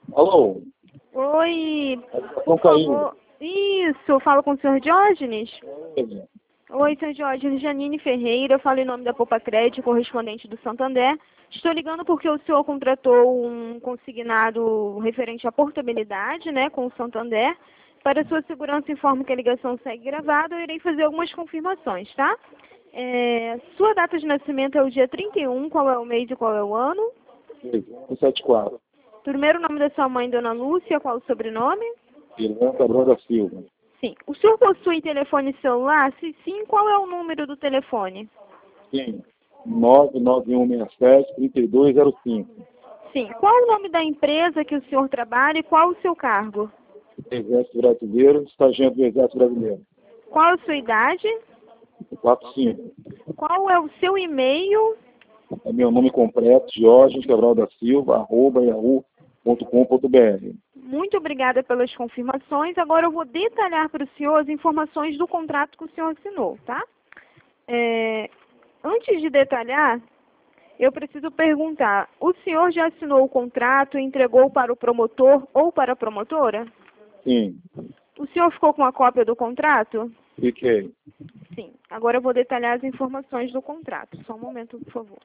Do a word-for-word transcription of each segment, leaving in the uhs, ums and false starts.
Alô? Oi, Não por caiu. favor. Isso, eu falo com o senhor Diógenes? Oi. Oi, senhor Diógenes, Janine Ferreira, eu falo em nome da Poupa Crédito, correspondente do Santander. Estou ligando porque o senhor contratou um consignado referente à portabilidade, né, com o Santander. Para sua segurança, informo que a ligação segue gravada, eu irei fazer algumas confirmações, tá? É, sua data de nascimento é o dia trinta e um, qual é o mês e qual é o ano? um sete quatro. Primeiro nome da sua mãe, Dona Lúcia, qual o sobrenome? Irmã Cabral da Silva. Sim. O senhor possui telefone celular? Se sim, qual é o número do telefone? Sim. nove nove um seis sete, três dois zero cinco. Sim. Qual o nome da empresa que o senhor trabalha e qual o seu cargo? Exército Brasileiro, estagiário do Exército Brasileiro. Qual a sua idade? quatro cinco. Qual é o seu e-mail? É meu nome completo, Jorge Cabral da Silva, arroba yahoo ponto com ponto br. Muito obrigada pelas confirmações. Agora eu vou detalhar para o senhor as informações do contrato que o senhor assinou, tá? É, antes de detalhar, eu preciso perguntar, o senhor já assinou o contrato e entregou para o promotor ou para a promotora? Sim. O senhor ficou com a cópia do contrato? Fiquei. Sim. Agora eu vou detalhar as informações do contrato. Só um momento, por favor.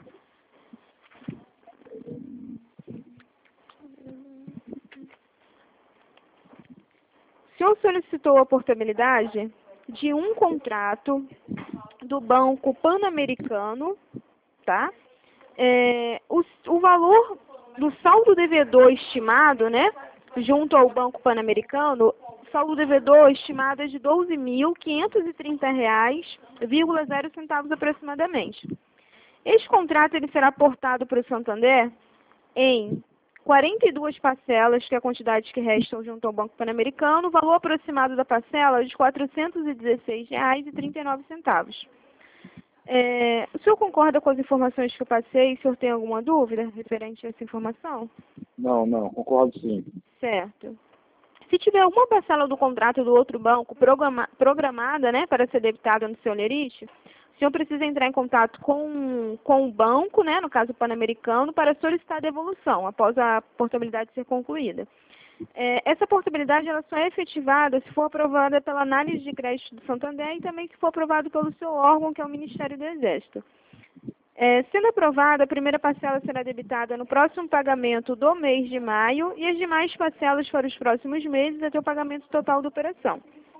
O senhor solicitou a portabilidade de um contrato do Banco Pan-Americano, tá? É, o, o valor do saldo devedor estimado, né, junto ao Banco Pan-Americano, saldo devedor estimado é de doze mil quinhentos e trinta reais, vírgula zero centavos aproximadamente. Este contrato ele será portado para o Santander em quarenta e duas parcelas, que é a quantidade que restam junto ao Banco Pan-Americano, o valor aproximado da parcela é de quatrocentos e dezesseis reais e trinta e nove centavos. É, o senhor concorda com as informações que eu passei? O senhor tem alguma dúvida referente a essa informação? Não, não, concordo sim. Certo. Se tiver alguma parcela do contrato do outro banco programa, programada, né, para ser debitada no seu lerite, o senhor precisa entrar em contato com, com o banco, né, no caso Pan-Americano, para solicitar a devolução após a portabilidade ser concluída. É, essa portabilidade ela só é efetivada se for aprovada pela análise de crédito do Santander e também se for aprovado pelo seu órgão, que é o Ministério do Exército. É, sendo aprovada, a primeira parcela será debitada no próximo pagamento do mês de maio e as demais parcelas para os próximos meses até o pagamento total da operação.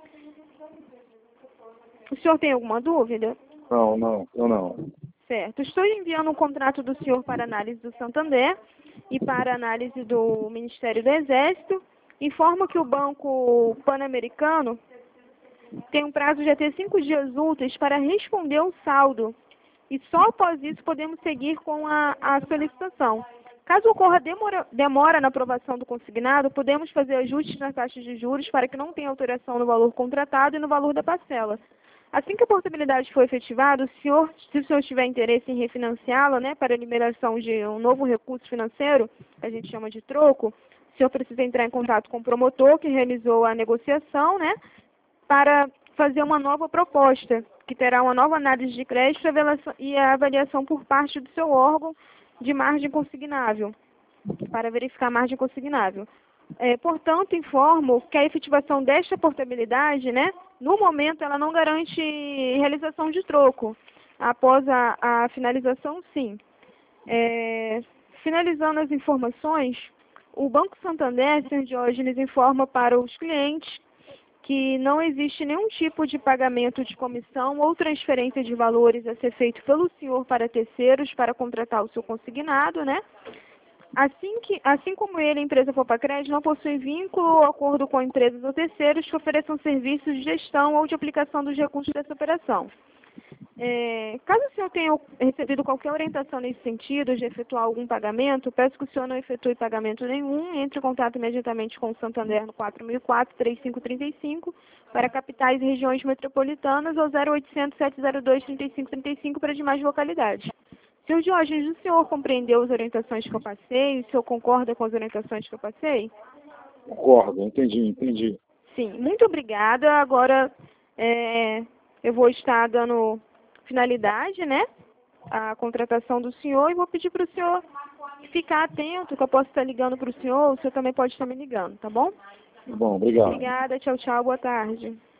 O senhor tem alguma dúvida? Não, não, eu não. Certo. Estou enviando o contrato do senhor para análise do Santander e para análise do Ministério do Exército. Informo que o Banco Pan-Americano tem um prazo de até cinco dias úteis para responder o saldo. E só após isso podemos seguir com a, a solicitação. Caso ocorra demora, demora na aprovação do consignado, podemos fazer ajustes nas taxas de juros para que não tenha alteração no valor contratado e no valor da parcela. Assim que a portabilidade for efetivada, o senhor, se o senhor tiver interesse em refinanciá-la, né, para a liberação de um novo recurso financeiro, que a gente chama de troco, o senhor precisa entrar em contato com o promotor que realizou a negociação, né, para fazer uma nova proposta, que terá uma nova análise de crédito e a avaliação por parte do seu órgão de margem consignável, para verificar a margem consignável. É, portanto, informo que a efetivação desta portabilidade, né, no momento, ela não garante realização de troco. Após a, a finalização, sim. É, finalizando as informações, o Banco Santander, senhor Diógenes, informa para os clientes que não existe nenhum tipo de pagamento de comissão ou transferência de valores a ser feito pelo senhor para terceiros para contratar o seu consignado, né? Assim, que, assim como ele, a empresa Poupa Crédito não possui vínculo ou acordo com empresas ou terceiros que ofereçam serviços de gestão ou de aplicação dos recursos dessa operação. É, caso o senhor tenha recebido qualquer orientação nesse sentido de efetuar algum pagamento, peço que o senhor não efetue pagamento nenhum, entre em contato imediatamente com o Santander no quatro mil e quatro, três cinco três cinco para capitais e regiões metropolitanas ou zero oitocentos, sete zero dois, trinta e cinco trinta e cinco para demais localidades. senhor Diógenes, o senhor compreendeu as orientações que eu passei? O senhor concorda com as orientações que eu passei? Concordo, entendi, entendi. Sim, muito obrigada. Agora é, eu vou estar dando finalidade, né, à contratação do senhor e vou pedir para o senhor ficar atento, que eu posso estar ligando para o senhor, o senhor também pode estar me ligando, tá bom? Tá bom, obrigado. Obrigada, tchau, tchau, boa tarde.